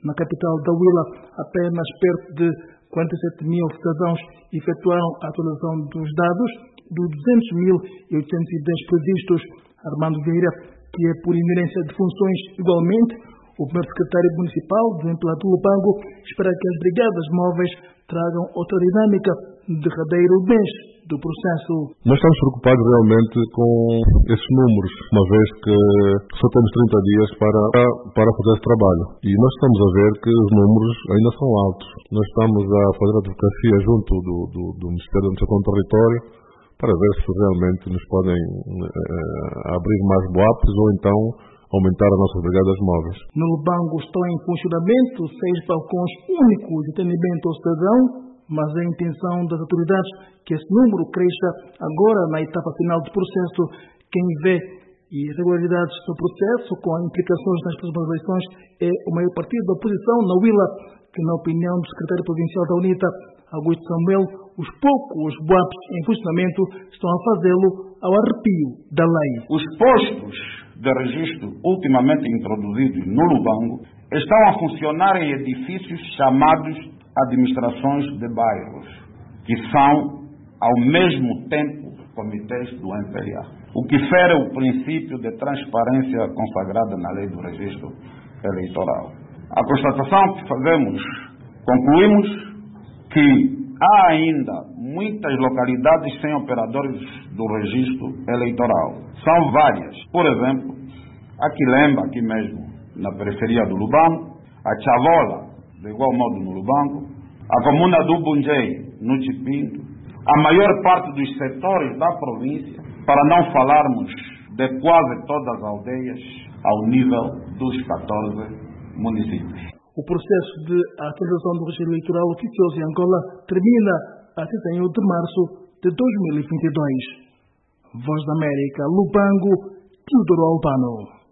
Na capital da Huila, apenas perto de 47 mil cidadãos efetuaram a atualização dos dados dos 200.810 previstos. Armando Vieira, que é por inerência de funções igualmente o primeiro secretário municipal do Implanto do Lubango, espera que as brigadas móveis tragam outra dinâmica no derradeiro mês do processo. Nós estamos preocupados realmente com esses números, uma vez que só temos 30 dias para fazer esse trabalho. E nós estamos a ver que os números ainda são altos. Nós estamos a fazer a advocacia junto do Ministério da Administração do Território para ver se realmente nos podem abrir mais boapos ou então aumentar as nossas brigadas móveis. No Lubango estão em funcionamento 6 balcões únicos de atendimento ao cidadão, mas é a intenção das autoridades que esse número cresça agora na etapa final do processo. Quem vê irregularidades no processo com implicações nas próximas eleições é o maior partido da oposição na Huila, que na opinião do secretário provincial da UNITA, Augusto Samuel, os poucos BUAPs em funcionamento estão a fazê-lo ao arrepio da lei. Os postos de registro ultimamente introduzidos no Lubango estão a funcionar em edifícios chamados administrações de bairros, que são, ao mesmo tempo, comitês do MPA, o que fere o princípio de transparência consagrada na lei do registro eleitoral. A constatação que fazemos, concluímos que há ainda muitas localidades sem operadores do registro eleitoral. São várias. Por exemplo, a Quilemba, aqui mesmo, na periferia do Lubango, a Chavola, de igual modo no Lubango, a comuna do Bunjei, no Chipinto, a maior parte dos setores da província, para não falarmos de quase todas as aldeias, ao nível dos 14 municípios. O processo de atualização do registro eleitoral oficioso em Angola termina a 31 de março de 2022. Voz da América, Lubango, Teodoro Albano.